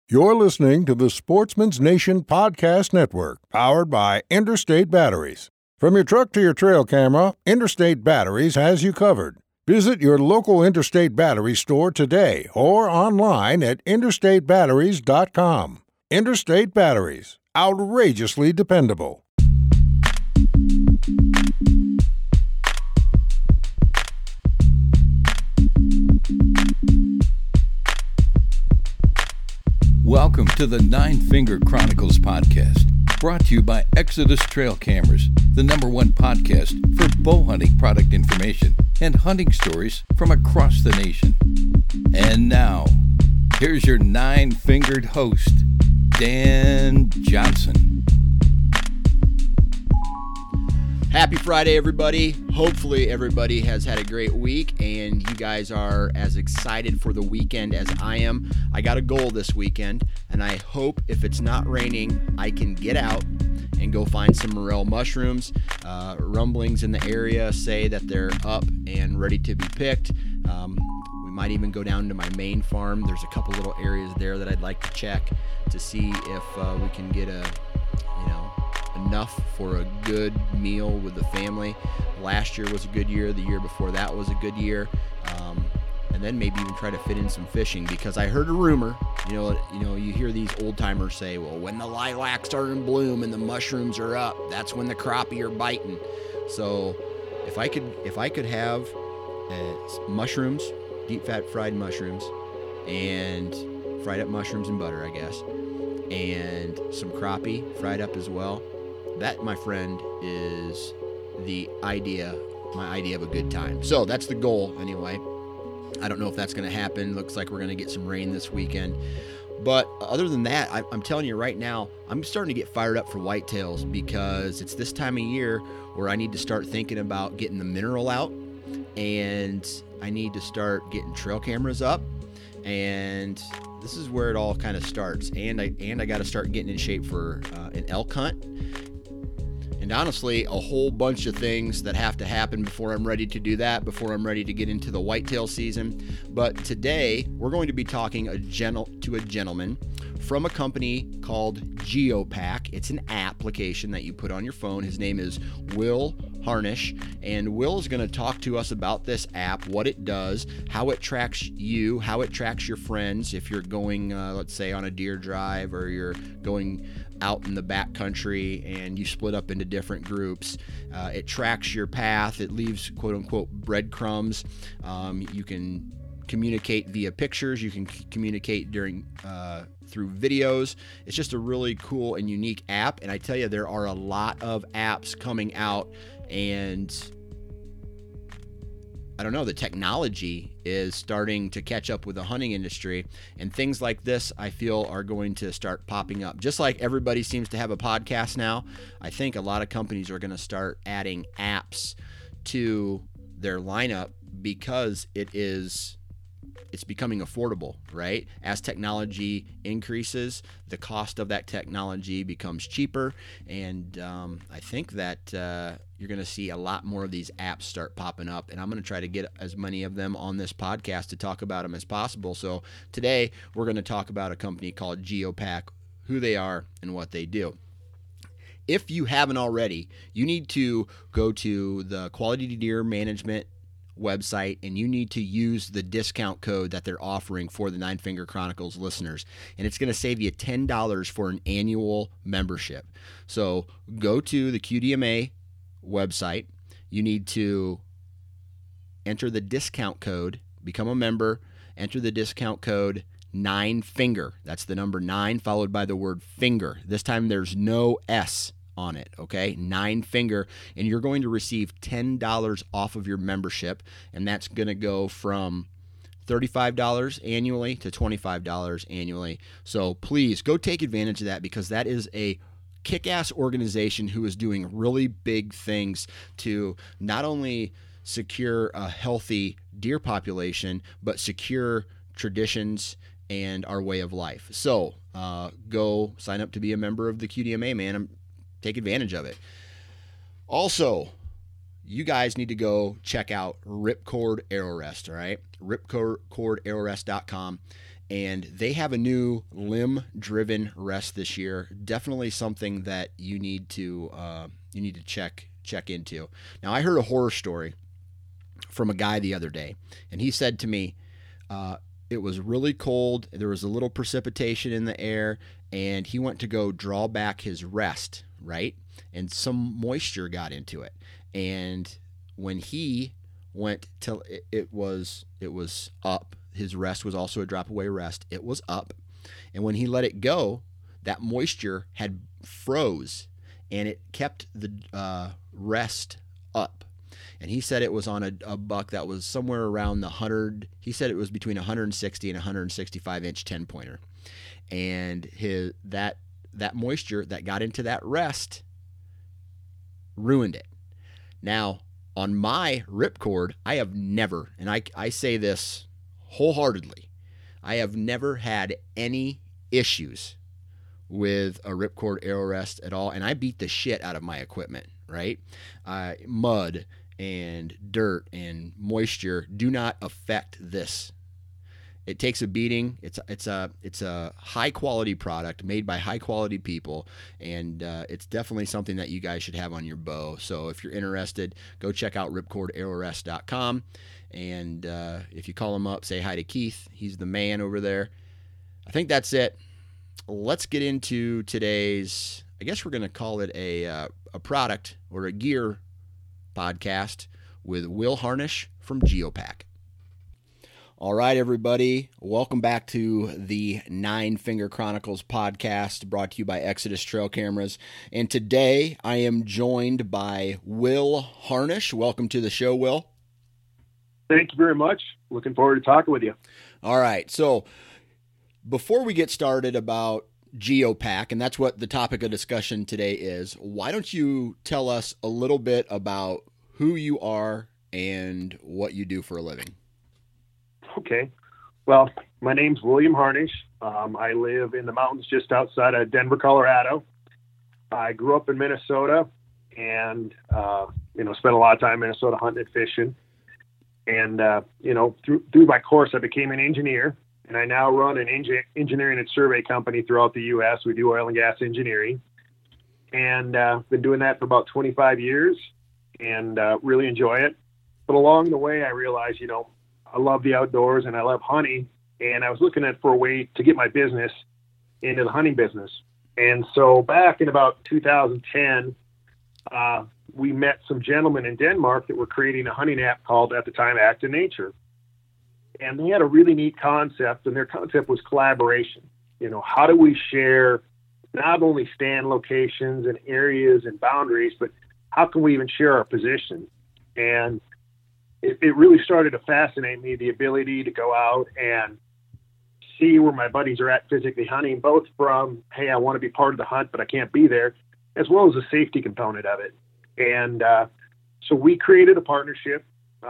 You're listening to the Sportsman's Nation Podcast Network, powered by Interstate Batteries. From your truck to your trail camera, Interstate Batteries has you covered. Visit your local Interstate Battery store today or online at interstatebatteries.com. Interstate Batteries, outrageously dependable. Welcome to the Nine Finger Chronicles podcast, brought to you by Exodus Trail Cameras, the #1 podcast for bow hunting product information and hunting stories from across the nation. And now, here's your nine-fingered host, Dan Johnson. Happy Friday, everybody. Hopefully everybody has had a great week and you guys are as excited for the weekend as I am. I got a goal this weekend, and I hope if it's not raining, I can get out and go find some morel mushrooms. Rumblings in the area say that they're up and ready to be picked. We might even go down to my main farm. There's a couple little areas there that I'd like to check to see if we can get enough for a good meal with the family. Last year was a good year. The year before that was a good year. And then maybe even try to fit in some fishing, because I heard a rumor, you hear these old timers say, well, when the lilacs are in bloom and the mushrooms are up, that's when the crappie are biting. So if I could have mushrooms, deep fat fried mushrooms, and fried up mushrooms and butter, I guess, and some crappie fried up as well, that, my friend, is my idea of a good time. So that's the goal anyway. I don't know if that's going to happen. Looks like we're going to get some rain this weekend. But other than that, I'm telling you right now, I'm starting to get fired up for whitetails, because it's this time of year where I need to start thinking about getting the mineral out, and I need to start getting trail cameras up, and this is where it all kind of starts. And I got to start getting in shape for an elk hunt. And honestly, a whole bunch of things that have to happen before I'm ready to do that, before I'm ready to get into the whitetail season. But today, we're going to be talking to a gentleman from a company called Geopack. It's an application that you put on your phone. His name is Will Harnish, and Will is going to talk to us about this app, what it does, how it tracks you, how it tracks your friends if you're going, let's say, on a deer drive, or you're going out in the back country and you split up into different groups. It tracks your path. It leaves quote-unquote breadcrumbs. You can communicate via pictures. You can communicate through videos. It's just a really cool and unique app. And I tell you, there are a lot of apps coming out, and I don't know, the technology is starting to catch up with the hunting industry, and things like this, I feel, are going to start popping up. Just like everybody seems to have a podcast now, I think a lot of companies are going to start adding apps to their lineup, because it's becoming affordable, right? As technology increases, the cost of that technology becomes cheaper, and I think that you're going to see a lot more of these apps start popping up, and I'm going to try to get as many of them on this podcast to talk about them as possible. So today, we're going to talk about a company called Geopack, who they are and what they do. If you haven't already, you need to go to the Quality Deer Management website, and you need to use the discount code that they're offering for the Nine Finger Chronicles listeners, and it's going to save you $10 for an annual membership. So go to the QDMA website. You need to enter the discount code, become a member, enter the discount code 9FINGER. That's the number 9 followed by the word finger. This time there's no S on it, okay? 9FINGER, and you're going to receive $10 off of your membership, and that's going to go from $35 annually to $25 annually. So please go take advantage of that, because that is a kick-ass organization who is doing really big things to not only secure a healthy deer population, but secure traditions and our way of life. So go sign up to be a member of the QDMA, man. Take advantage of it. Also, you guys need to go check out Ripcord Arrow Rest, all right? Ripcordarrowrest.com. and they have a new limb-driven rest this year. Definitely something that you need to check into. Now, I heard a horror story from a guy the other day, and he said to me, it was really cold. There was a little precipitation in the air, and he went to go draw back his rest, right? And some moisture got into it. And when he went till it was up, his rest was also a drop away rest. It was up. And when he let it go, that moisture had froze, and it kept the rest up. And he said it was on a buck that was somewhere around the 100. He said it was between 160 and 165 inch 10-pointer. And that moisture that got into that rest ruined it. Now, on my ripcord, I have never, and I say this wholeheartedly, I have never had any issues with a ripcord arrow rest at all. And I beat the shit out of my equipment, right? Mud and dirt and moisture do not affect this. It takes a beating. It's a high quality product made by high quality people, and it's definitely something that you guys should have on your bow. So if you're interested, go check out ripcordarrowrest.com, and if you call him up, say hi to Keith. He's the man over there. I think that's it. Let's get into today's, I guess we're going to call it a product or a gear podcast with Will Harnish from Geopak. All right, everybody. Welcome back to the Nine Finger Chronicles podcast, brought to you by Exodus Trail Cameras. And today I am joined by Will Harnish. Welcome to the show, Will. Thank you very much. Looking forward to talking with you. All right. So before we get started about Geopak, and that's what the topic of discussion today is, why don't you tell us a little bit about who you are and what you do for a living? Okay. Well, my name's William Harnish. I live in the mountains just outside of Denver, Colorado. I grew up in Minnesota and, spent a lot of time in Minnesota hunting and fishing. And, through my course, I became an engineer, and I now run an engineering and survey company throughout the U.S. We do oil and gas engineering, and been doing that for about 25 years and really enjoy it. But along the way, I realized, I love the outdoors and I love hunting, and I was looking for a way to get my business into the hunting business. And so back in about 2010, we met some gentlemen in Denmark that were creating a hunting app called, at the time, Act of Nature. And they had a really neat concept, and their concept was collaboration. How do we share not only stand locations and areas and boundaries, but how can we even share our position? And it really started to fascinate me, the ability to go out and see where my buddies are at physically hunting, both from, hey, I want to be part of the hunt, but I can't be there, as well as the safety component of it. And so we created a partnership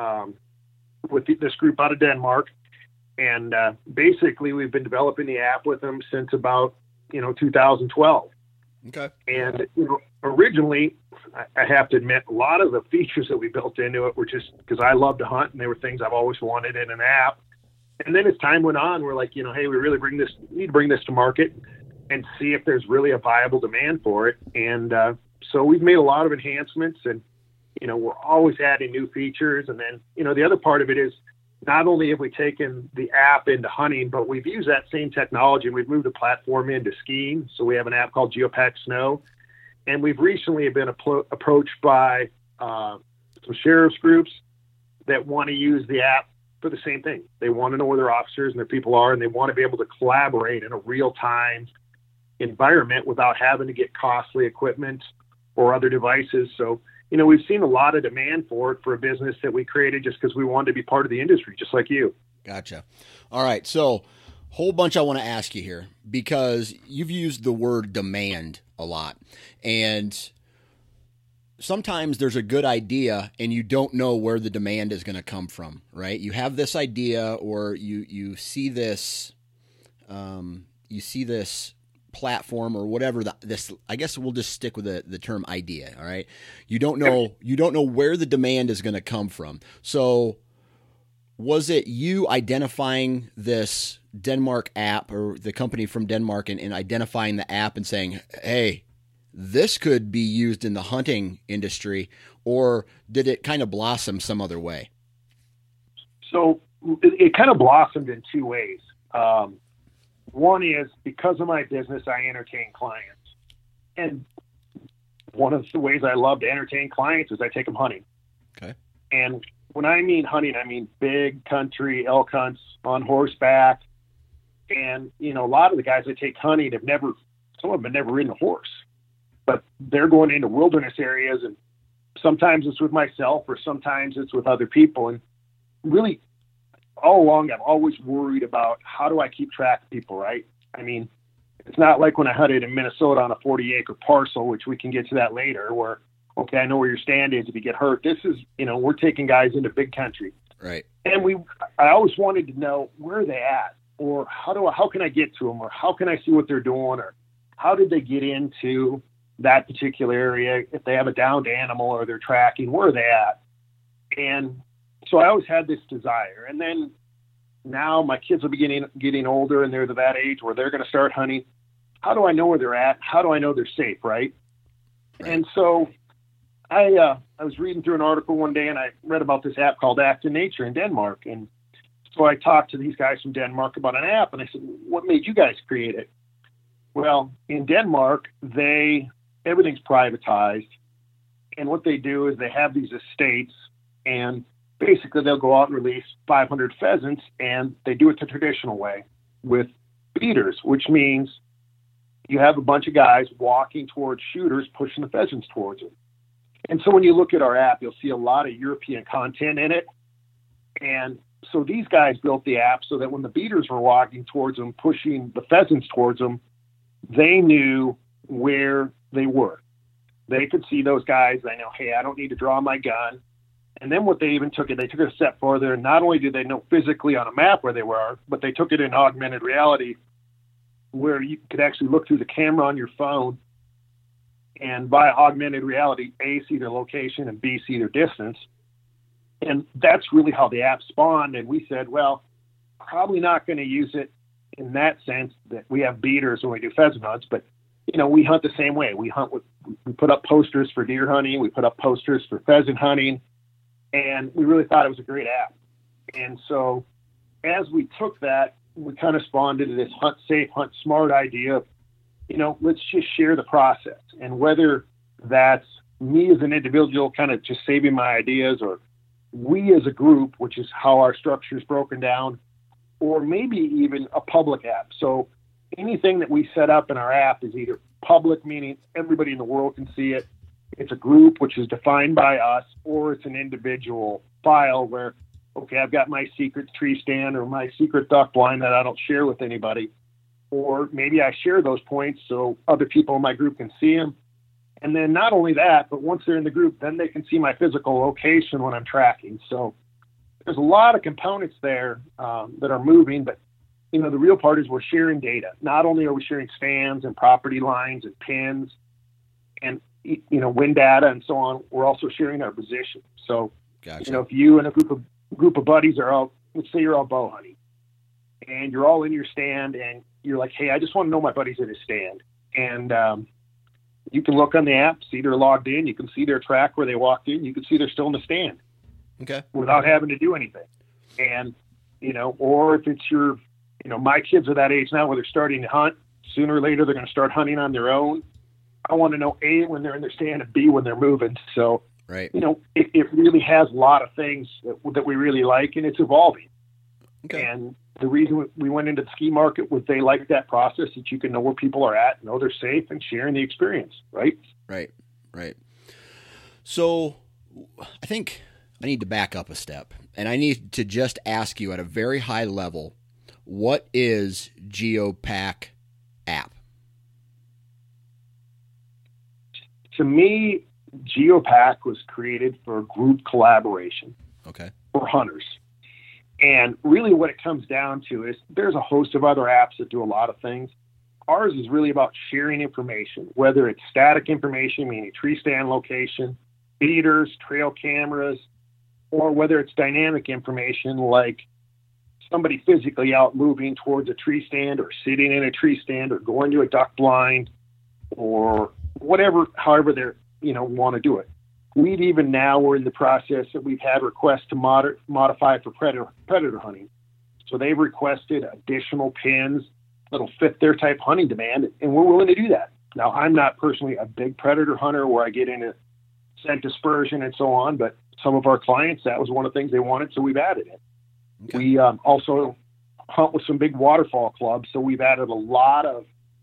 with this group out of Denmark. And basically, we've been developing the app with them since about, 2012. Okay. And originally, I have to admit, a lot of the features that we built into it were just because I love to hunt, and they were things I've always wanted in an app. And then as time went on, we're like, hey, we really need to bring this to market and see if there's really a viable demand for it. And so we've made a lot of enhancements, and we're always adding new features. And then the other part of it is, not only have we taken the app into hunting, but we've used that same technology and we've moved the platform into skiing. So we have an app called Geopak Snow. And we've recently been approached by some sheriff's groups that want to use the app for the same thing. They want to know where their officers and their people are, and they want to be able to collaborate in a real-time environment without having to get costly equipment or other devices. So, we've seen a lot of demand for it, for a business that we created just because we wanted to be part of the industry, just like you. Gotcha. All right. So whole bunch I want to ask you here, because you've used the word demand a lot. And sometimes there's a good idea and you don't know where the demand is going to come from, right? You have this idea, or you see this, platform or whatever this, I guess we'll just stick with the term idea. All right. You don't know where the demand is going to come from. So Was it you identifying this Denmark app or the company from Denmark and identifying the app and saying, hey, this could be used in the hunting industry, or did it kind of blossom some other way? So it kind of blossomed in two ways. One is because of my business, I entertain clients. And one of the ways I love to entertain clients is I take them hunting. Okay. And when I mean hunting, I mean big country elk hunts on horseback. And, you know, a lot of the guys that take hunting some of them have never ridden a horse, but they're going into wilderness areas, and sometimes it's with myself or sometimes it's with other people. And really all along, I've always worried about how do I keep track of people, right? I mean, it's not like when I hunted in Minnesota on a 40-acre parcel, which we can get to that later, where, okay, I know where your stand is if you get hurt. This is, you know, we're taking guys into big country. Right. And I always wanted to know where are they at, or how can I get to them, or how can I see what they're doing, or how did they get into that particular area? If they have a downed animal or they're tracking, where are they at? And so I always had this desire. And then now my kids are getting older, and they're that age where they're going to start hunting. How do I know where they're at? How do I know they're safe? Right. And so I was reading through an article one day, and I read about this app called Act in Nature in Denmark. And so I talked to these guys from Denmark about an app, and I said, what made you guys create it? Well, in Denmark, everything's privatized. And what they do is they have these estates, and basically they'll go out and release 500 pheasants, and they do it the traditional way with beaters, which means you have a bunch of guys walking towards shooters, pushing the pheasants towards them. And so when you look at our app, you'll see a lot of European content in it. And so these guys built the app so that when the beaters were walking towards them, pushing the pheasants towards them, they knew where they were. They could see those guys. They know, hey, I don't need to draw my gun. And then what they even took it a step further. And not only did they know physically on a map where they were, but they took it in augmented reality, where you could actually look through the camera on your phone and by augmented reality, A, see their location, and B, see their distance. And that's really how the app spawned. And we said, well, probably not going to use it in that sense that we have beaters when we do pheasant hunts, but, you know, we hunt the same way. We put up posters for deer hunting. We put up posters for pheasant hunting, and we really thought it was a great app. And so as we took that, we kind of spawned into this hunt safe, hunt smart idea of, you know, let's just share the process. And whether that's me as an individual kind of just saving my ideas, or we as a group, which is how our structure is broken down, or maybe even a public app. So anything that we set up in our app is either public, meaning everybody in the world can see it. It's a group, which is defined by us, or it's an individual file where, okay, I've got my secret tree stand or my secret duck blind that I don't share with anybody. Or maybe I share those points so other people in my group can see them. And then not only that, but once they're in the group, then they can see my physical location when I'm tracking. So there's a lot of components there that are moving, but, you know, the real part is we're sharing data. Not only are we sharing stands and property lines and pins and, you know, wind data and so on, we're also sharing our position. So, Gotcha. You know, if you and a group of buddies are out, let's say you're out bow hunting, and you're all in your stand, and you're like, hey, I just want to know my buddy's in his stand. And you can look on the app, see they're logged in. You can see their track where they walked in. You can see they're still in the stand. Okay. Without having to do anything. And, you know, or if it's your, you know, my kids are that age now where they're starting to hunt. Sooner or later, they're going to start hunting on their own. I want to know, A, when they're in their stand, and B, when they're moving. So, right. You know, it really has a lot of things that we really like, and it's evolving. Okay. And the reason we went into the ski market was they like that process, that you can know where people are at, know they're safe, and sharing the experience, right? Right. So I think I need to back up a step, and I need to just ask you at a very high level, what is GeoPack app? To me, GeoPack was created for group collaboration. Okay. For hunters. And really what it comes down to is there's a host of other apps that do a lot of things. Ours is really about sharing information, whether it's static information, meaning tree stand location, feeders, trail cameras, or whether it's dynamic information like somebody physically out moving towards a tree stand or sitting in a tree stand or going to a duck blind or whatever, however they're, want to do it. We've even now, we're in the process that we've had requests to modify for predator hunting. So they've requested additional pins that'll fit their type hunting demand, and we're willing to do that. Now, I'm not personally a big predator hunter where I get into scent dispersion and so on, but some of our clients, that was one of the things they wanted, so we've added it. Okay. We also hunt with some big waterfall clubs, so we've added a lot of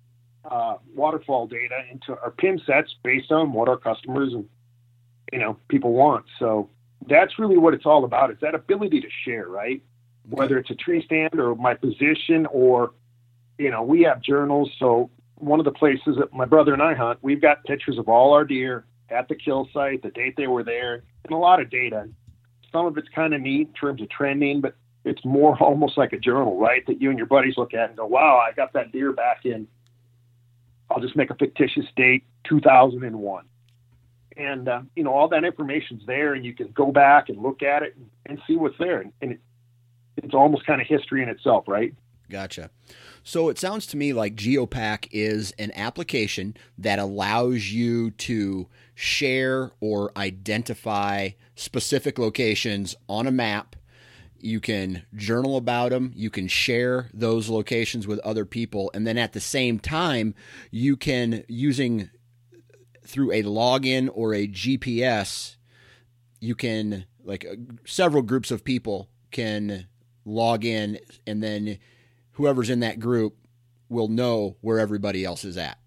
waterfall data into our pin sets based on what our customers and people want. So that's really what it's all about. It's that ability to share, right? Okay. Whether it's a tree stand or my position or, we have journals. So one of the places that my brother and I hunt, we've got pictures of all our deer at the kill site, the date they were there, and a lot of data. Some of it's kind of neat in terms of trending, but it's more almost like a journal, right? That you and your buddies look at and go, wow, I got that deer back in, I'll just make a fictitious date, 2001. And, all that information's there, and you can go back and look at it and see what's there. And it's almost kind of history in itself, right? Gotcha. So it sounds to me like Geopack is an application that allows you to share or identify specific locations on a map. You can journal about them. You can share those locations with other people. And then at the same time, you can, using through a login or a GPS, you can, several groups of people can log in, and then whoever's in that group will know where everybody else is at.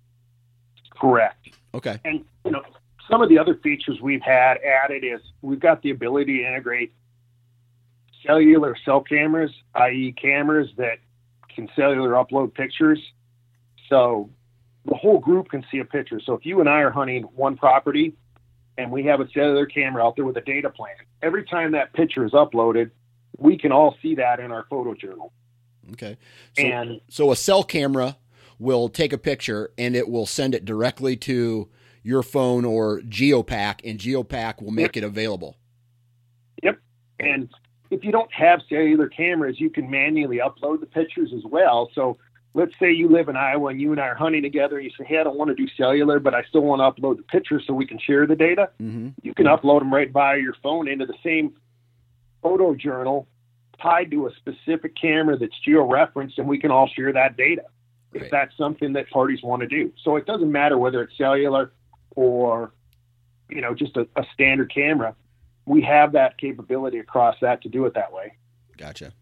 Correct. Okay. And, some of the other features we've had added is we've got the ability to integrate cellular cell cameras, i.e. cameras that can cellular upload pictures. So the whole group can see a picture. So if you and I are hunting one property and we have a cellular camera out there with a data plan, every time that picture is uploaded, we can all see that in our photo journal. Okay. So a cell camera will take a picture and it will send it directly to your phone or Geopack, and Geopack will make it available. Yep. And if you don't have cellular cameras, you can manually upload the pictures as well. So let's say you live in Iowa and you and I are hunting together, and you say, hey, I don't want to do cellular, but I still want to upload the pictures so we can share the data. Mm-hmm. You can upload them right via your phone into the same photo journal tied to a specific camera that's geo-referenced, and we can all share that data if that's something that parties want to do. So it doesn't matter whether it's cellular or, just a standard camera. We have that capability across that to do it that way. Gotcha.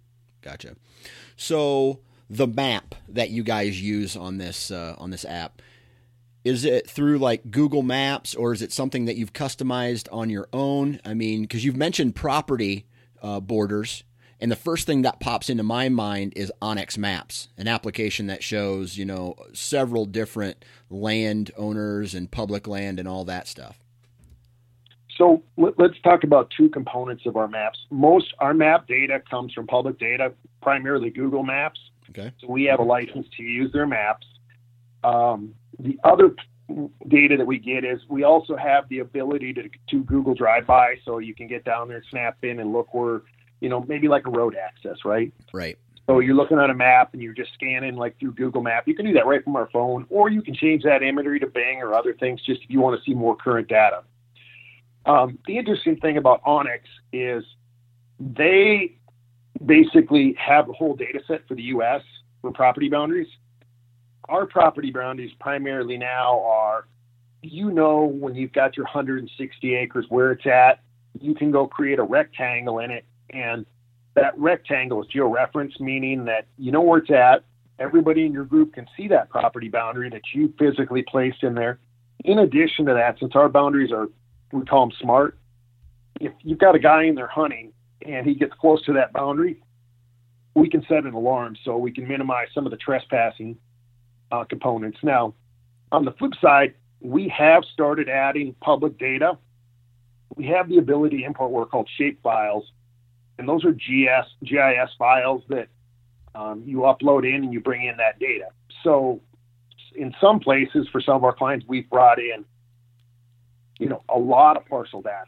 So the map that you guys use on this app, is it through Google Maps, or is it something that you've customized on your own? I mean, because you've mentioned property borders, and the first thing that pops into my mind is onX Maps, an application that shows, several different land owners and public land and all that stuff. So let's talk about two components of our maps. Most our map data comes from public data, primarily Google Maps. Okay. So we have a license to use their maps. The other data that we get is we also have the ability to Google Drive By, so you can get down there, snap in, and look where, maybe like a road access, right? Right. So you're looking at a map and you're just scanning through Google Map. You can do that right from our phone, or you can change that imagery to Bing or other things just if you want to see more current data. The interesting thing about onX is they basically have the whole data set for the U.S. for property boundaries. Our property boundaries primarily now are, when you've got your 160 acres where it's at, you can go create a rectangle in it, and that rectangle is georeferenced, meaning that you know where it's at. Everybody in your group can see that property boundary that you physically placed in there. In addition to that, since our boundaries are, we call them smart, if you've got a guy in there hunting and he gets close to that boundary, we can set an alarm so we can minimize some of the trespassing components. Now, on the flip side, we have started adding public data. We have the ability to import what are called shape files, and those are GIS files that you upload in and you bring in that data. So in some places, for some of our clients, we've brought in, a lot of parcel data.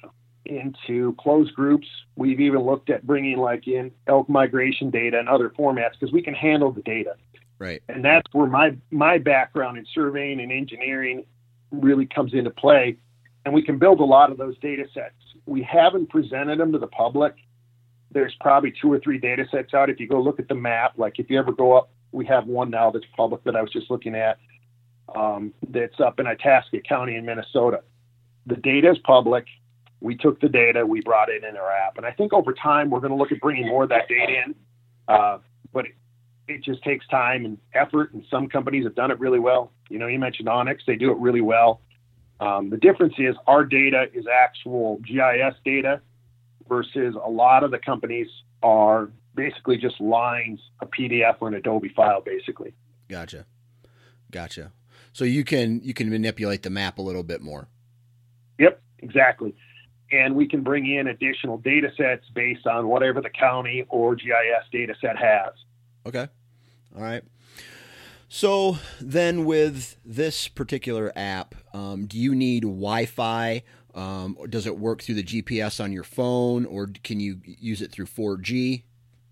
into closed groups. We've even looked at bringing like in elk migration data and other formats because we can handle the data. Right. And that's where my background in surveying and engineering really comes into play. And we can build a lot of those data sets. We haven't presented them to the public. There's probably 2 or 3 data sets out. If you go look at the map, like if you ever go up, we have one now that's public that I was just looking at, that's up in Itasca County in Minnesota. The data is public. We took the data, we brought it in our app. And I think over time, we're going to look at bringing more of that data in. But it just takes time and effort. And some companies have done it really well. You know, you mentioned Onyx, they do it really well. The difference is our data is actual GIS data versus a lot of the companies are basically just lines, a PDF or an Adobe file, basically. Gotcha. So you can manipulate the map a little bit more. Yep, exactly. And we can bring in additional data sets based on whatever the county or GIS data set has. Okay. All right. So then with this particular app, do you need Wi-Fi? Or does it work through the GPS on your phone, or can you use it through 4G?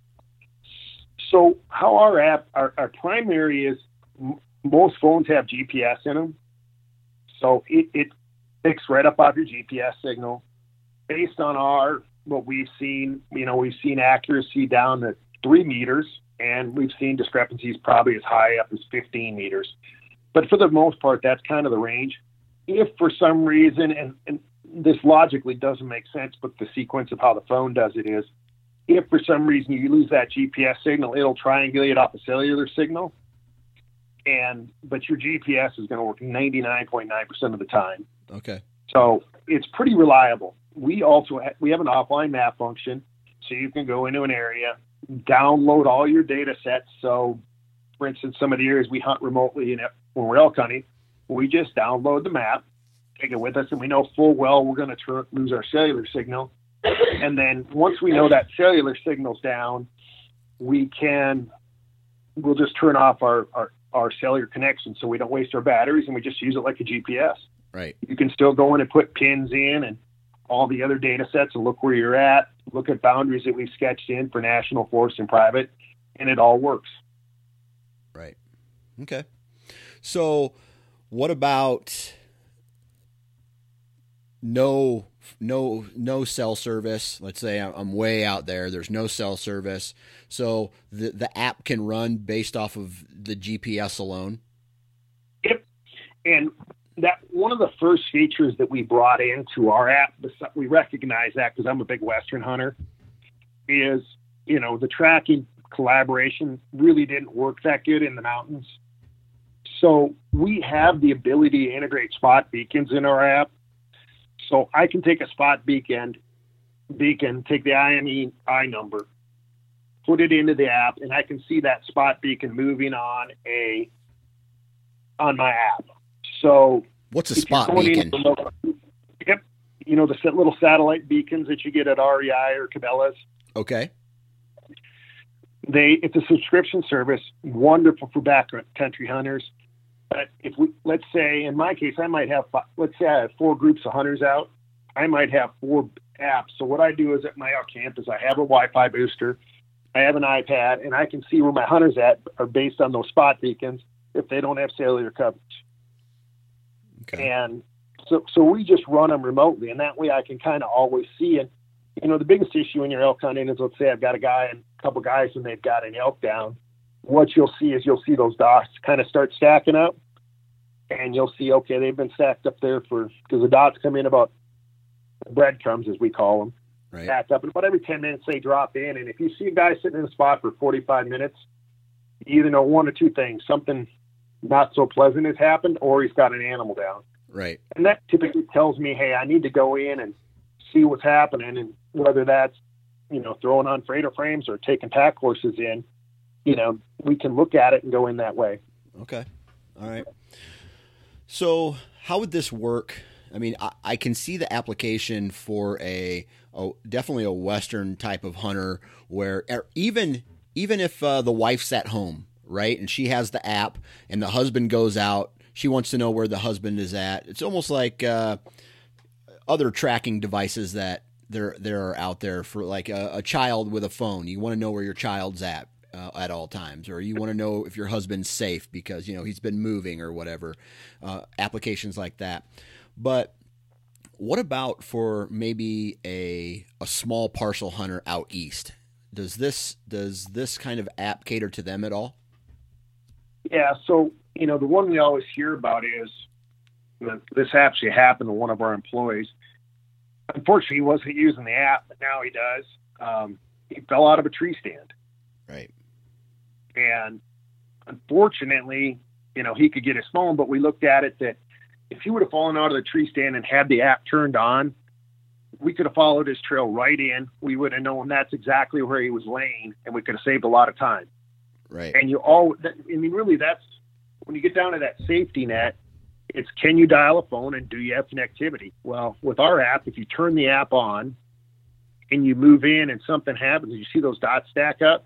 So how our primary is, most phones have GPS in them. So it picks right up off your GPS signal. Based on what we've seen, we've seen accuracy down to 3 meters, and we've seen discrepancies probably as high up as 15 meters. But for the most part, that's kind of the range. If for some reason, and this logically doesn't make sense, but the sequence of how the phone does it is, if for some reason you lose that GPS signal, it'll triangulate off a cellular signal. But your GPS is going to work 99.9% of the time. Okay. So it's pretty reliable. We also we have an offline map function, so you can go into an area, download all your data sets. So, for instance, some of the areas we hunt remotely when we're elk hunting, we just download the map, take it with us, and we know full well we're going to lose our cellular signal. And then once we know that cellular signal's down, we'll just turn off our cellular connection so we don't waste our batteries, and we just use it like a GPS. Right. You can still go in and put pins in and all the other data sets and look where you're at, look at boundaries that we've sketched in for national, forest, and private, and it all works. Right. Okay. So what about no cell service? Let's say I'm way out there. There's no cell service. So the app can run based off of the GPS alone? Yep. And that one of the first features that we brought into our app, we recognize that because I'm a big Western hunter, is, the tracking collaboration really didn't work that good in the mountains. So we have the ability to integrate spot beacons in our app. So I can take a spot beacon, take the IMEI number, put it into the app, and I can see that spot beacon moving on my app. So what's a spot beacon? Yep. The little satellite beacons that you get at REI or Cabela's. Okay. It's a subscription service, wonderful for backcountry hunters. But let's say in my case, I might have, let's say I have 4 groups of hunters out. I might have 4 apps. So what I do is at my elk camp is I have a Wi-Fi booster, I have an iPad, and I can see where my hunters are based on those spot beacons if they don't have cellular coverage. Okay. And so we just run them remotely, and that way I can kind of always see. And the biggest issue when you're elk hunting is, let's say I've got a couple guys and they've got an elk down. What you'll see those dots kind of start stacking up, and you'll see, okay, they've been stacked up there because the dots come in about breadcrumbs, as we call them, right, stacked up. And about every 10 minutes they drop in. And if you see a guy sitting in a spot for 45 minutes, you either know one or 2 things: something not so pleasant has happened, or he's got an animal down. Right. And that typically tells me, hey, I need to go in and see what's happening, and whether that's, throwing on Frater frames or taking pack horses in, we can look at it and go in that way. Okay. All right. So how would this work? I mean, I can see the application for definitely a Western type of hunter where even if the wife's at home, right, and she has the app and the husband goes out, she wants to know where the husband is at. It's almost like a other tracking devices that there are out there for like a child with a phone. You want to know where your child's at all times, or you want to know if your husband's safe because, you know, he's been moving or whatever, applications like that. But what about for maybe a small parcel hunter out east? Does this kind of app cater to them at all? Yeah. So, you know, the one we always hear about is this actually happened to one of our employees. Unfortunately, he wasn't using the app, but now he does. He fell out of a tree stand. Right. And unfortunately, you know, he could get his phone, but we looked at it that if he would have fallen out of the tree stand and had the app turned on, we could have followed his trail right in. We would have known that's exactly where he was laying, and we could have saved a lot of time. Right. And really, that's when you get down to that safety net, it's can you dial a phone and do you have connectivity? Well, with our app, if you turn the app on and you move in and something happens, you see those dots stack up.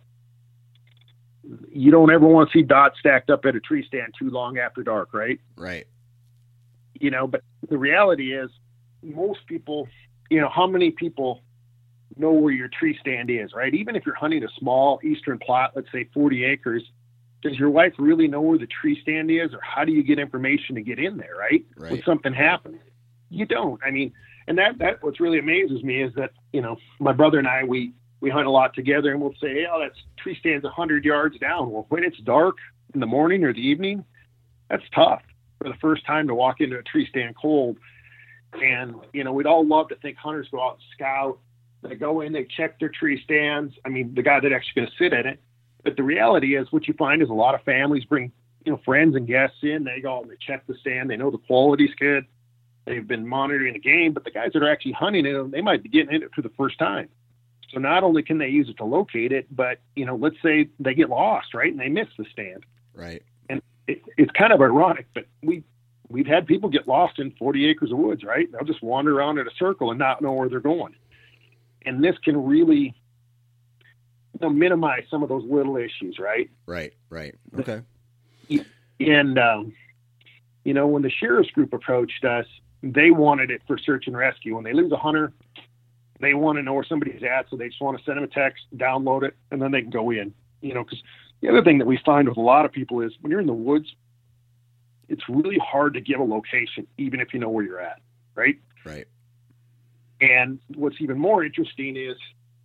You don't ever want to see dots stacked up at a tree stand too long after dark, right? Right. You know, but the reality is most people, you know, how many people know where your tree stand is, right? Even if you're hunting a small eastern plot, let's say 40 acres, does your wife really know where the tree stand is, or how do you get information to get in there, right? When something happens, you don't. I mean, and that what's really amazes me is that, you know, my brother and I, we hunt a lot together, and we'll say, hey, oh, that tree stand's 100 yards down. Well, when it's dark in the morning or the evening, that's tough for the first time to walk into a tree stand cold. And, you know, we'd all love to think hunters go out and scout. They go in, they check their tree stands. I mean, the guy that actually going to sit in it. But the reality is what you find is a lot of families bring, you know, friends and guests in. They go and they check the stand. They know the quality's good. They've been monitoring the game. But the guys that are actually hunting it, they might be getting in it for the first time. So not only can they use it to locate it, but, you know, let's say they get lost, right, and they miss the stand. Right. And it's kind of ironic, but we've had people get lost in 40 acres of woods, right? They'll just wander around in a circle and not know where they're going. And this can really, you know, minimize some of those little issues, right? Right. Okay. And, you know, when the sheriff's group approached us, they wanted it for search and rescue. When they lose a hunter, they want to know where somebody's at, so they just want to send them a text, download it, and then they can go in. You know, because the other thing that we find with a lot of people is when you're in the woods, it's really hard to give a location, even if you know where you're at, right? Right. And what's even more interesting is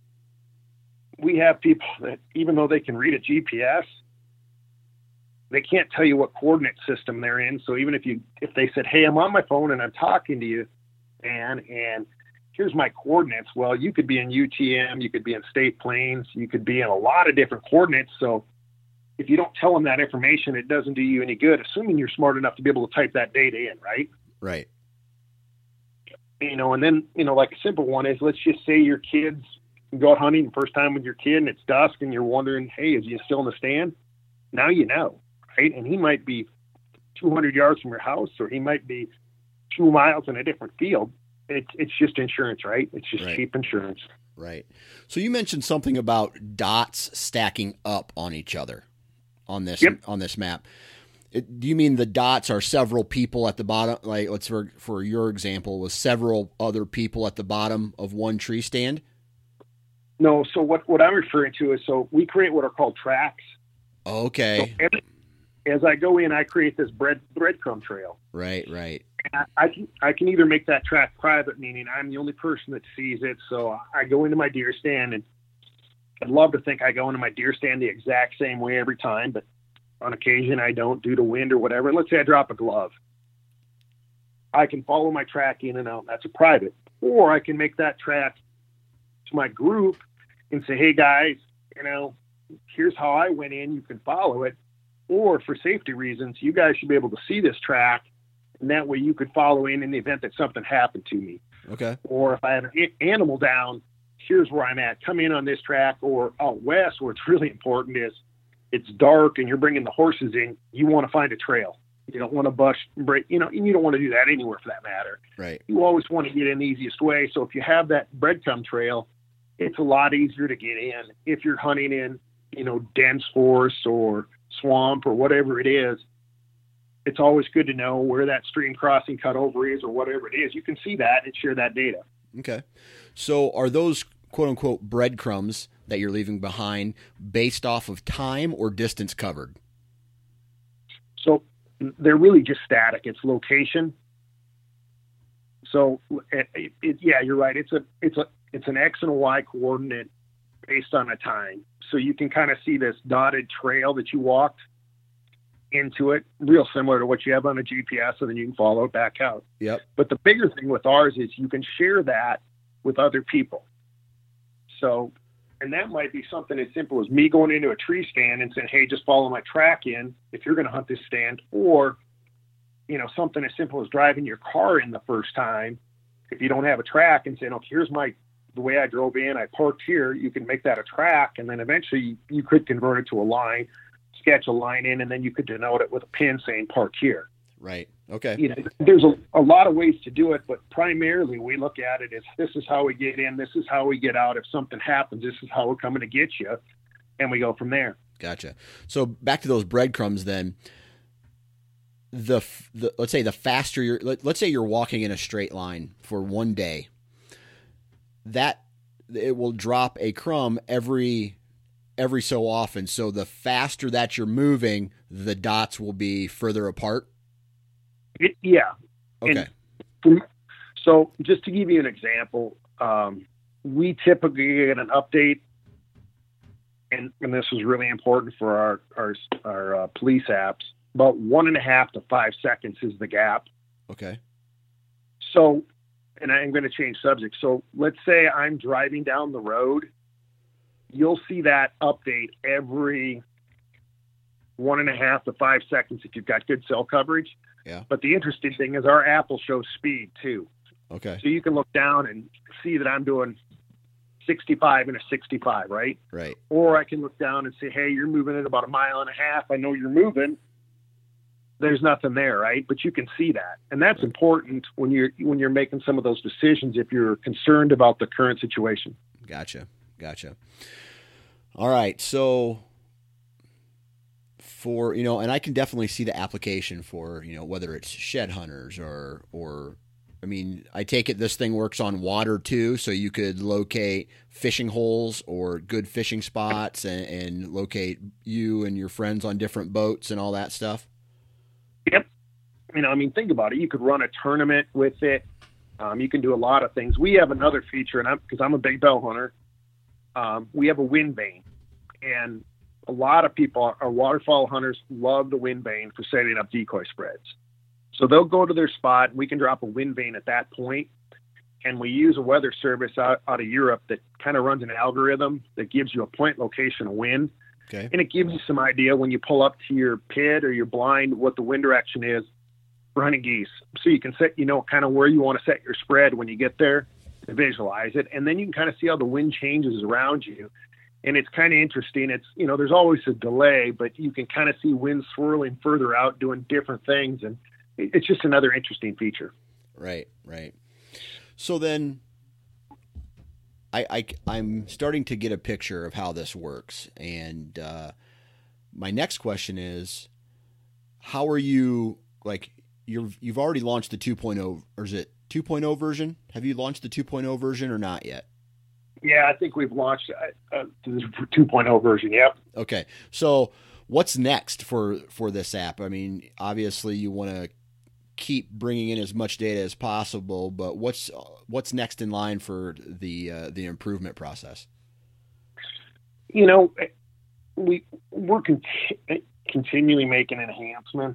we have people that, even though they can read a GPS, they can't tell you what coordinate system they're in. So even if they said, hey, I'm on my phone and I'm talking to you, and here's my coordinates. Well, you could be in UTM, you could be in State Plains, you could be in a lot of different coordinates. So if you don't tell them that information, it doesn't do you any good, assuming you're smart enough to be able to type that data in, right? Right. You know, and then, you know, like a simple one is, let's just say your kids go out hunting the first time with your kid and it's dusk and you're wondering, hey, is he still in the stand? Now you know, right? And he might be 200 yards from your house, or he might be 2 miles in a different field. It's just insurance, right? It's just cheap insurance. Right. So you mentioned something about dots stacking up on each other on this map. Do you mean the dots are several people at the bottom? Like, let's for your example, was several other people at the bottom of one tree stand? No. So what I'm referring to is, so we create what are called tracks. Okay. So as I go in, I create this breadcrumb trail. Right. And I can either make that track private, meaning I'm the only person that sees it. So I go into my deer stand, and I'd love to think I go into my deer stand the exact same way every time, but on occasion I don't, due to wind or whatever. Let's say I drop a glove. I can follow my track in and out. That's a private. Or I can make that track to my group and say, hey guys, you know, here's how I went in. You can follow it. Or for safety reasons, you guys should be able to see this track, and that way you could follow in the event that something happened to me. Okay. Or if I have an animal down, here's where I'm at. Come in on this track. Or out west, where it's really important is it's dark and you're bringing the horses in. You want to find a trail. You don't want to break, you know, and you don't want to do that anywhere for that matter. Right. You always want to get in the easiest way. So if you have that breadcrumb trail, it's a lot easier to get in. If you're hunting in, you know, dense forest or swamp or whatever it is, it's always good to know where that stream crossing cutover is or whatever it is. You can see that and share that data. Okay. So are those quote unquote breadcrumbs that you're leaving behind based off of time or distance covered? So they're really just static. It's location. So yeah, you're right. It's an X and a Y coordinate based on a time. So you can kind of see this dotted trail that you walked into it, real similar to what you have on a GPS, and then you can follow it back out. Yep. But the bigger thing with ours is you can share that with other people. So, and that might be something as simple as me going into a tree stand and saying, hey, just follow my track in if you're going to hunt this stand, or, you know, something as simple as driving your car in the first time. If you don't have a track and saying, okay, here's the way I drove in, I parked here, you can make that a track. And then eventually you could convert it to a line, sketch a line in, and then you could denote it with a pin saying park here. Right. Okay. You know, there's a lot of ways to do it, but primarily we look at it as this is how we get in, this is how we get out. If something happens, this is how we're coming to get you, and we go from there. Gotcha. So back to those breadcrumbs then. The let's say the faster let's say you're walking in a straight line for one day, that it will drop a crumb every so often. So the faster that you're moving, the dots will be further apart. Yeah. Okay. So just to give you an example, we typically get an update, and this is really important for our police apps. About 1.5 to 5 seconds is the gap. Okay. So, and I'm going to change subjects. So let's say I'm driving down the road. You'll see that update every 1.5 to 5 seconds if you've got good cell coverage. Yeah. But the interesting thing is our app will show speed too. Okay. So you can look down and see that I'm doing 65 and a 65, right? Right. Or I can look down and say, hey, you're moving at about 1.5 miles. I know you're moving. There's nothing there, right? But you can see that. And that's important when you're making some of those decisions if you're concerned about the current situation. Gotcha. All right. So for, you know, and I can definitely see the application for, you know, whether it's shed hunters or I mean, I take it this thing works on water too, so you could locate fishing holes or good fishing spots and locate you and your friends on different boats and all that stuff. Yep. You know, I mean, think about it. You could run a tournament with it. You can do a lot of things. We have another feature, and because I'm a big bell hunter, we have a wind vane, and a lot of people, our waterfowl hunters, love the wind vane for setting up decoy spreads. So they'll go to their spot, and we can drop a wind vane at that point, and we use a weather service out of Europe that kind of runs an algorithm that gives you a point location of wind. Okay. And it gives you some idea when you pull up to your pit or your blind what the wind direction is for hunting geese. So you can set, you know, kind of where you want to set your spread when you get there to visualize it. And then you can kind of see how the wind changes around you. And it's kind of interesting. It's, you know, there's always a delay, but you can kind of see wind swirling further out doing different things. And it's just another interesting feature. Right. So then I'm starting to get a picture of how this works. And my next question is, how are you, like, you've already launched the 2.0, or is it 2.0 version? Have you launched the 2.0 version or not yet? Yeah, I think we've launched the 2.0 version. Yep. Okay. So what's next for this app? I mean, obviously you want to keep bringing in as much data as possible, but what's next in line for the improvement process? You know, we're continually making enhancements,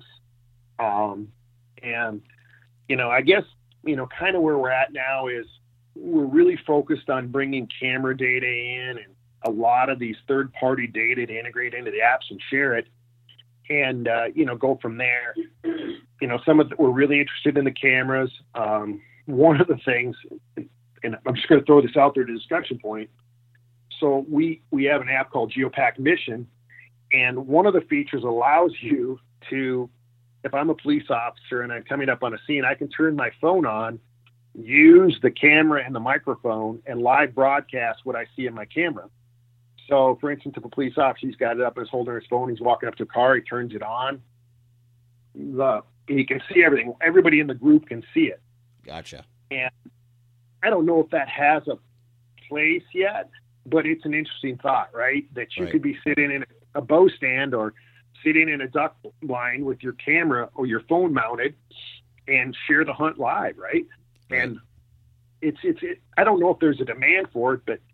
and you know, I guess, you know, kind of where we're at now is we're really focused on bringing camera data in and a lot of these third-party data to integrate into the apps and share it, and you know, go from there. You know, we're really interested in the cameras. One of the things, and I'm just going to throw this out there to discussion point. So we have an app called Geopack Mission, and one of the features allows you to, if I'm a police officer and I'm coming up on a scene, I can turn my phone on, use the camera and the microphone, and live broadcast what I see in my camera. So, for instance, if a police officer, he's got it up, he's holding his phone, he's walking up to a car, he turns it on, you can see everything. Everybody in the group can see it. Gotcha. And I don't know if that has a place yet, but it's an interesting thought, right? That you could be sitting in a bow stand or sitting in a duck blind with your camera or your phone mounted and share the hunt live, right? And it's I don't know if there's a demand for it, but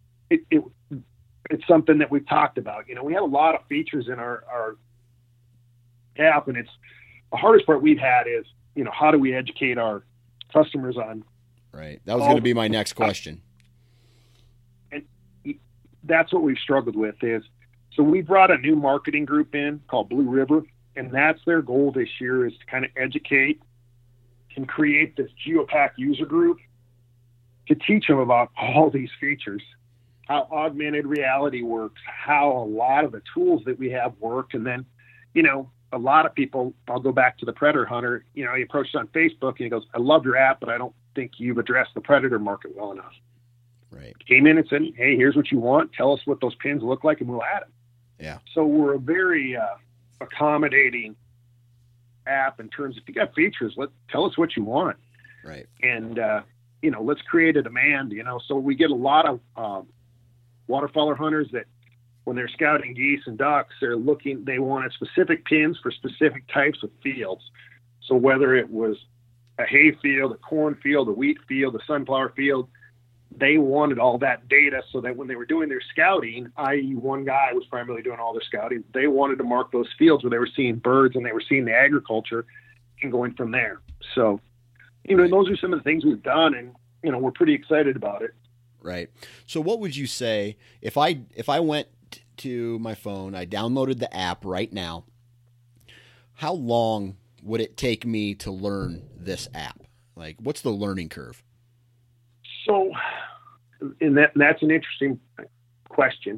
it's something that we've talked about. You know, we have a lot of features in our app, and it's the hardest part we've had is, you know, how do we educate our customers on? Right. That was going to be my next question. And that's what we've struggled with is, so we brought a new marketing group in called Blue River, and that's their goal this year, is to kind of educate and create this Geopack user group to teach them about all these features, how augmented reality works, how a lot of the tools that we have work. And then, you know, a lot of people, I'll go back to the predator hunter, you know, he approached on Facebook and he goes, I love your app, but I don't think you've addressed the predator market well enough. Right. Came in and said, hey, here's what you want. Tell us what those pins look like and we'll add them. Yeah. So we're a very accommodating app in terms of, if you got features, tell us what you want. Right. And, you know, let's create a demand, you know. So we get a lot of waterfowler hunters that when they're scouting geese and ducks, they wanted specific pins for specific types of fields. So whether it was a hay field, a corn field, a wheat field, a sunflower field, they wanted all that data so that when they were doing their scouting, i.e. one guy was primarily doing all their scouting, they wanted to mark those fields where they were seeing birds and they were seeing the agriculture and going from there. So, you know, those are some of the things we've done, and, you know, we're pretty excited about it. Right. So what would you say if I went to my phone, I downloaded the app right now, how long would it take me to learn this app? Like, what's the learning curve? So, and that's an interesting question.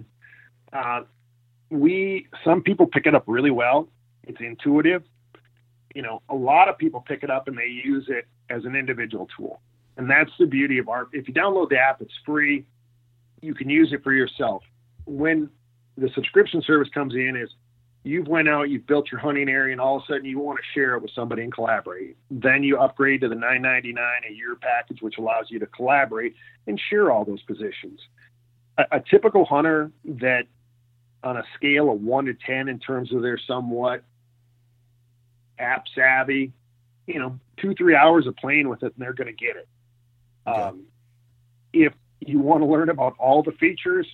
Some people pick it up really well. It's intuitive. You know, a lot of people pick it up and they use it as an individual tool. And that's the beauty of if you download the app, it's free. You can use it for yourself. When the subscription service comes in is you've went out, you've built your hunting area, and all of a sudden you want to share it with somebody and collaborate. Then you upgrade to the $9.99 a year package, which allows you to collaborate and share all those positions. A typical hunter that on a scale of 1 to 10 in terms of their somewhat app savvy, you know, 2-3 hours of playing with it and they're going to get it. Okay. If you want to learn about all the features,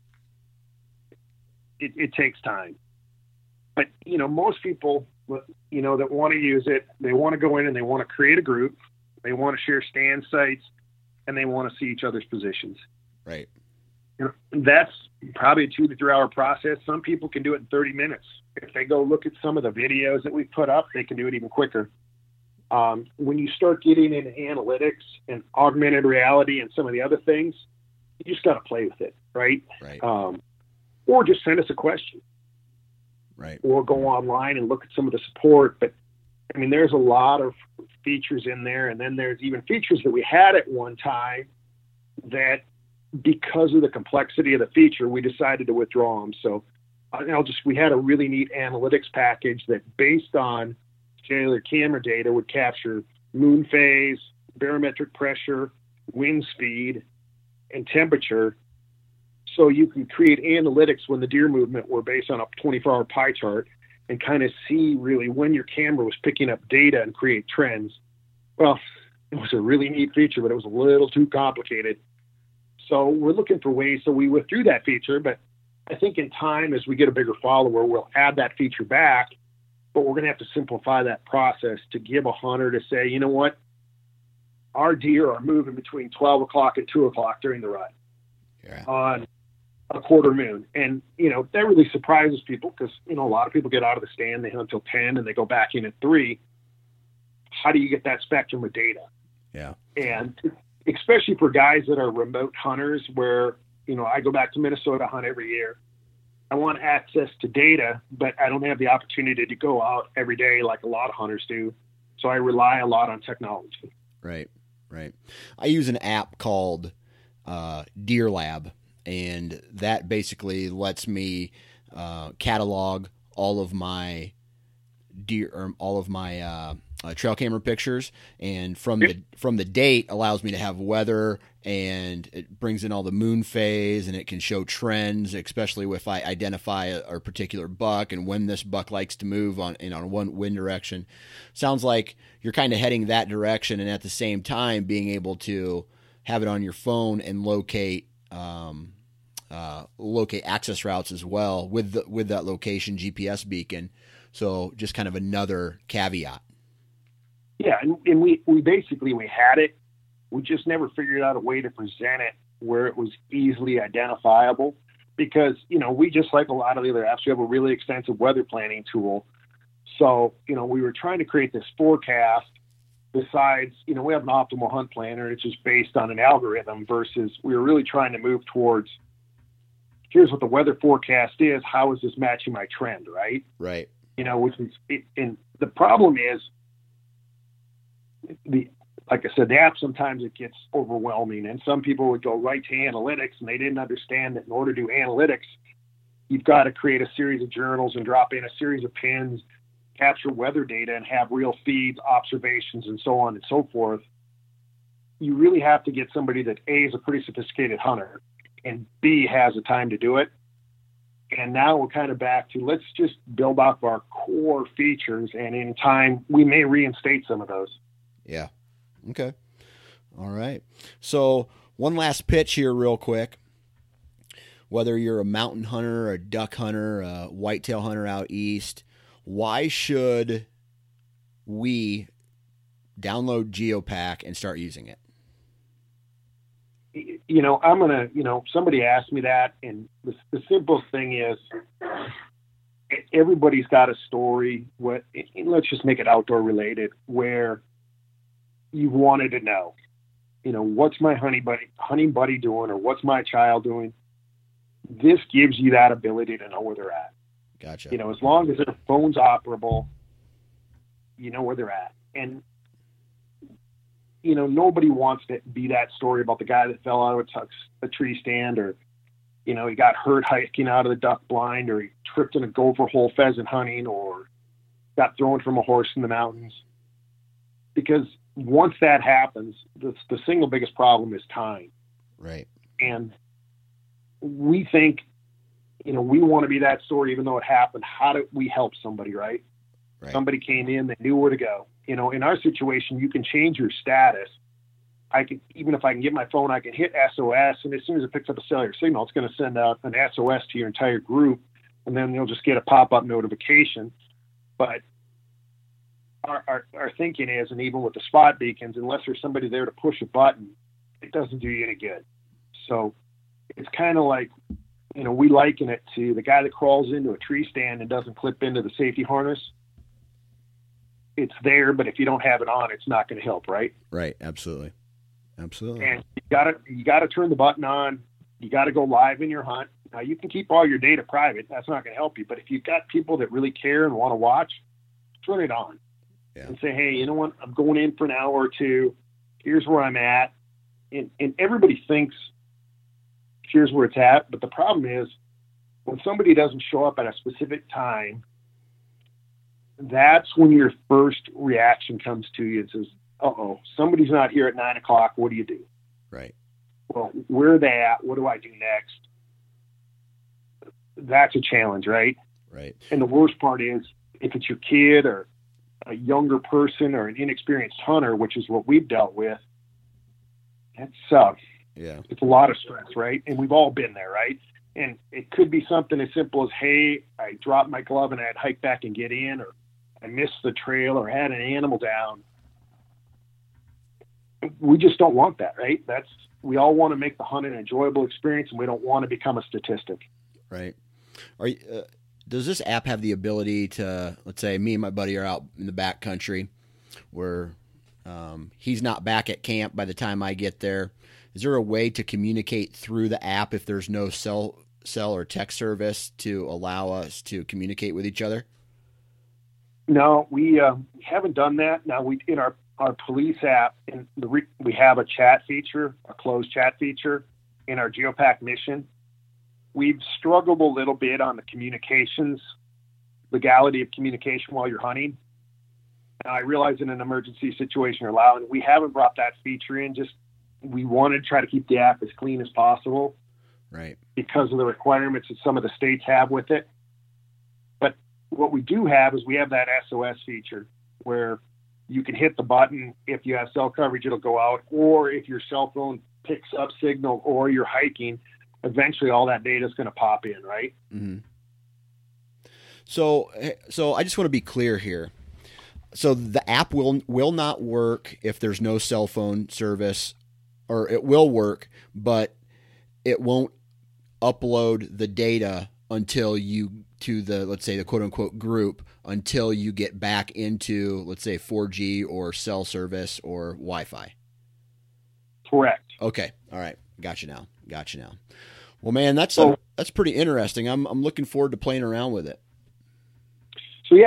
it takes time. But, you know, most people, you know, that want to use it, they want to go in and they want to create a group. They want to share stand sites and they want to see each other's positions. Right. You know, that's probably a 2 to 3 hour process. Some people can do it in 30 minutes. If they go look at some of the videos that we put up, they can do it even quicker. When you start getting into analytics and augmented reality and some of the other things, you just got to play with it. Right. Right. Or just send us a question. Right. Or go online and look at some of the support. But I mean, there's a lot of features in there. And then there's even features that we had at one time that, because of the complexity of the feature, we decided to withdraw them. So we had a really neat analytics package that, based on cellular camera data, would capture moon phase, barometric pressure, wind speed, and temperature. So you can create analytics when the deer movement were based on a 24-hour pie chart and kind of see really when your camera was picking up data and create trends. Well, it was a really neat feature, but it was a little too complicated. So we're looking for ways. So we withdrew that feature, but I think in time, as we get a bigger follower, we'll add that feature back, but we're going to have to simplify that process to give a hunter to say, you know what, our deer are moving between 12 o'clock and 2 o'clock during the rut on a quarter moon. And, you know, that really surprises people because, you know, a lot of people get out of the stand, they hunt till 10 and they go back in at 3. How do you get that spectrum of data? Yeah. And especially for guys that are remote hunters where, you know, I go back to Minnesota, hunt every year. I want access to data, but I don't have the opportunity to go out every day like a lot of hunters do. So I rely a lot on technology. Right, right. I use an app called Deer Lab, and that basically lets me catalog all of my deer or all of my trail camera pictures, and from the date allows me to have weather, and it brings in all the moon phase, and it can show trends, especially if I identify a particular buck and when this buck likes to move on one wind direction. Sounds like you're kind of heading that direction, and at the same time being able to have it on your phone and locate access routes as well with that location GPS beacon. So just kind of another caveat. Yeah, and we basically had it. We just never figured out a way to present it where it was easily identifiable, because, we, just like a lot of the other apps, we have a really extensive weather planning tool. So, we were trying to create this forecast besides, we have an optimal hunt planner. It's just based on an algorithm, versus we were really trying to move towards, here's what the weather forecast is. How is this matching my trend? Right. Right. Which is, and the problem is, like I said, the app, sometimes it gets overwhelming, and some people would go right to analytics, and they didn't understand that in order to do analytics, you've got to create a series of journals and drop in a series of pins, capture weather data, and have real feeds, observations, and so on and so forth. You really have to get somebody that A, is a pretty sophisticated hunter, and B, has the time to do it. And now we're kind of back to, let's just build up our core features, and in time we may reinstate some of those. Yeah. Okay. All right. So one last pitch here real quick. Whether you're a mountain hunter, a duck hunter, a whitetail hunter out east, why should we download Geopack and start using it? I'm going to, somebody asked me that, and the simplest thing is, everybody's got a story. Let's just make it outdoor related, where you wanted to know, what's my hunting buddy doing, or what's my child doing? This gives you that ability to know where they're at. Gotcha. As long as their phone's operable, you know where they're at. And, nobody wants to be that story about the guy that fell out of a tree stand, or, he got hurt hiking out of the duck blind, or he tripped in a gopher hole pheasant hunting, or got thrown from a horse in the mountains. Because once that happens, the single biggest problem is time. Right. And we think, we want to be that story, even though it happened. How do we help somebody, right? Somebody came in, they knew where to go. In our situation, you can change your status. Even if I can get my phone, I can hit SOS, and as soon as it picks up a cellular signal, it's going to send out an SOS to your entire group, and then you'll just get a pop-up notification. But our thinking is, and even with the spot beacons, unless there's somebody there to push a button, it doesn't do you any good. So it's kind of like, we liken it to the guy that crawls into a tree stand and doesn't clip into the safety harness. It's there, but if you don't have it on, it's not going to help, right? Right. Absolutely. Absolutely. And you gotta turn the button on. You got to go live in your hunt. Now, you can keep all your data private. That's not going to help you. But if you've got people that really care and want to watch, turn it on. Yeah. And say, hey, you know what? I'm going in for an hour or two. Here's where I'm at. And everybody thinks here's where it's at. But the problem is, when somebody doesn't show up at a specific time, that's when your first reaction comes to you and says, uh-oh, somebody's not here at 9 o'clock. What do you do? Right. Well, where are they at? What do I do next? That's a challenge, right? Right. And the worst part is, if it's your kid or a younger person or an inexperienced hunter, which is what we've dealt with, that sucks. Yeah. It's a lot of stress, right? And we've all been there, right? And it could be something as simple as, hey, I dropped my glove and I had to hike back and get in, or I missed the trail, or had an animal down. We just don't want that, right? We all want to make the hunt an enjoyable experience, and we don't want to become a statistic. Right. Does this app have the ability to, let's say me and my buddy are out in the back country where he's not back at camp by the time I get there? Is there a way to communicate through the app if there's no cell or text service to allow us to communicate with each other? No, we haven't done that. Now, in our police app, we have a chat feature, a closed chat feature in our Geopack mission. We've struggled a little bit on the communications legality of communication while you're hunting. I realize in an emergency situation you're allowed, and we haven't brought that feature in. Just we wanted to try to keep the app as clean as possible, right? Because of the requirements that some of the states have with it. But what we do have is we have that SOS feature where you can hit the button. If you have cell coverage, it'll go out, or if your cell phone picks up signal or you're hiking, eventually all that data is going to pop in, right? Mm-hmm. So I just want to be clear here. So the app will not work if there's no cell phone service, or it will work, but it won't upload the data until you to the, let's say, the quote unquote group, until you get back into, let's say, 4G or cell service or Wi-Fi. Correct. Okay. All right. Gotcha now. Well, man, that's pretty interesting. I'm looking forward to playing around with it. So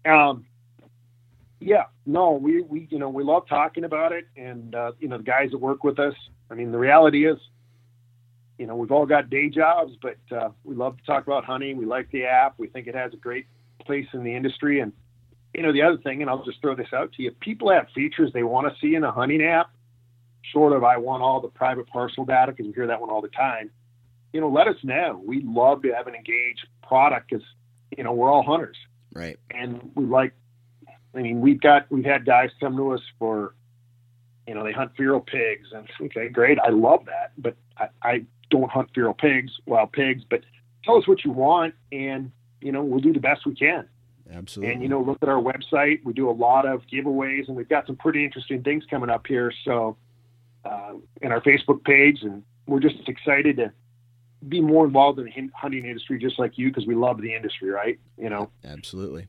we love talking about it, and the guys that work with us. I mean, the reality is, we've all got day jobs, but we love to talk about hunting. We like the app. We think it has a great place in the industry. And the other thing, and I'll just throw this out to you: people have features they want to see in a hunting app. Short of I want all the private parcel data, because we hear that one all the time. Let us know. We love to have an engaged product, because we're all hunters. Right. And we've had guys come to us for, they hunt feral pigs, and okay, great. I love that. But I don't hunt feral pigs, wild pigs, but tell us what you want, and, we'll do the best we can. Absolutely. And, look at our website. We do a lot of giveaways, and we've got some pretty interesting things coming up here. So, in our Facebook page, and we're just excited to be more involved in the hunting industry, just like you, because we love the industry, right? Absolutely.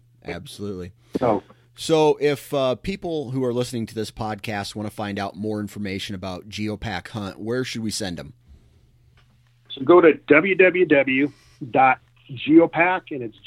So if people who are listening to this podcast want to find out more information about Geopak Hunt, where should we send them? So go to www.geopak, and it's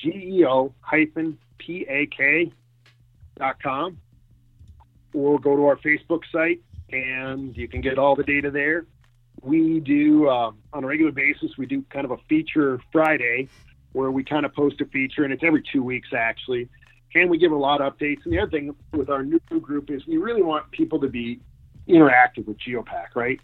GEO-PAK.com, or go to our Facebook site, and you can get all the data there. We do, on a regular basis, we do kind of a feature Friday where we kind of post a feature, and it's every 2 weeks, actually. And we give a lot of updates. And the other thing with our new group is we really want people to be interactive with Geopak, right?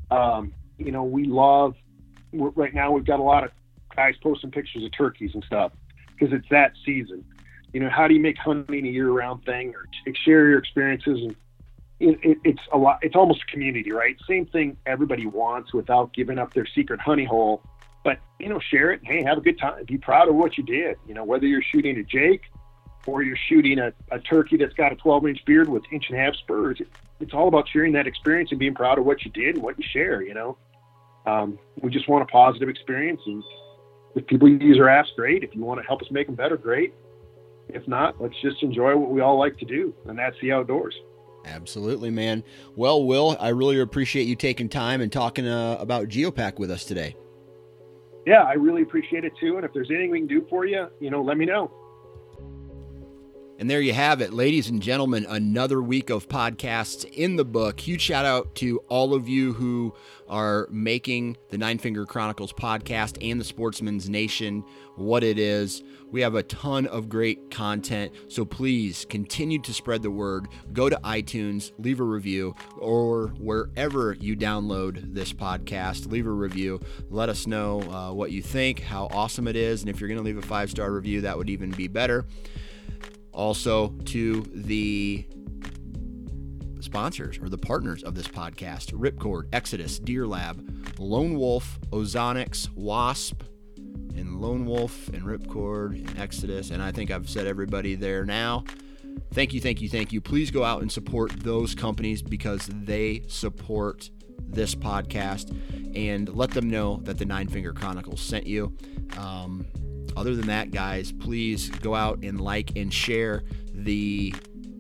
Right now we've got a lot of guys posting pictures of turkeys and stuff because it's that season. How do you make hunting a year-round thing, or share your experiences? And it's a lot. It's almost a community, right? Same thing everybody wants without giving up their secret honey hole. But, share it. Hey, have a good time. Be proud of what you did. Whether you're shooting a Jake or you're shooting a turkey that's got a 12-inch beard with 1.5-inch spurs. It's all about sharing that experience and being proud of what you did and what you share, We just want a positive experience. And if people use our apps, great. If you want to help us make them better, great. If not, let's just enjoy what we all like to do, and that's the outdoors. Absolutely, man. Well, Will, I really appreciate you taking time and talking about Geopak with us today. Yeah, I really appreciate it too. And if there's anything we can do for you, let me know. And there you have it, ladies and gentlemen, another week of podcasts in the book. Huge shout out to all of you who are making the Nine Finger Chronicles podcast and the Sportsman's Nation what it is. We have a ton of great content, so please continue to spread the word. Go to iTunes, leave a review, or wherever you download this podcast, leave a review. Let us know what you think, how awesome it is, and if you're going to leave a 5-star review, that would even be better. Also, to the sponsors or the partners of this podcast: Ripcord, Exodus, Deer Lab, Lone Wolf, Ozonics, Wasp, and Lone Wolf and Ripcord and Exodus. And I think I've said everybody there now. Thank you. Please go out and support those companies because they support this podcast, and let them know that the Nine Finger Chronicles sent you. Other than that, guys, please go out and like and share the,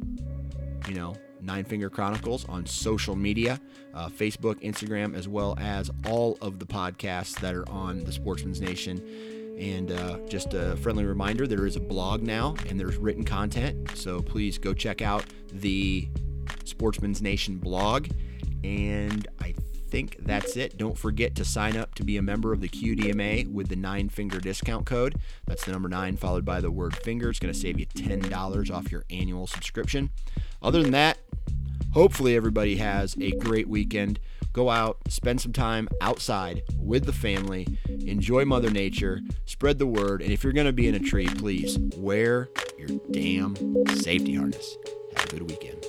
Nine Finger Chronicles on social media, Facebook, Instagram, as well as all of the podcasts that are on the Sportsman's Nation. And just a friendly reminder, there is a blog now and there's written content. So please go check out the Sportsman's Nation blog. And I think that's it. Don't forget to sign up to be a member of the QDMA with the 9-finger discount code. That's the number 9 followed by the word finger. It's going to save you $10 off your annual subscription. Other than that, hopefully everybody has a great weekend. Go out, spend some time outside with the family, enjoy Mother Nature, spread the word, and if you're going to be in a tree, please wear your damn safety harness. Have a good weekend.